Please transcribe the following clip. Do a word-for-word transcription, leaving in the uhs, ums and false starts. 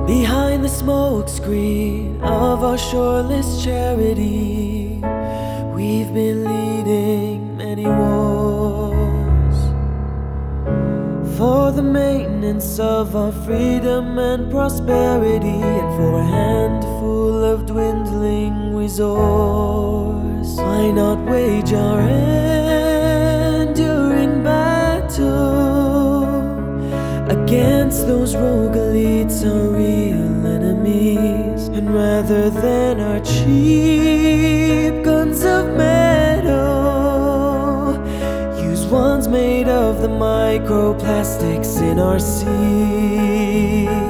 Behind the smoke screen of our shoreless charity, we've been leading many wars for the maintenance of our freedom and prosperity, and for a handful of dwindling resource. Why not wage our enduring battle against those rogue elites, our real enemies? And rather than our cheap guns of metal, use ones made of the microplastics in our seas.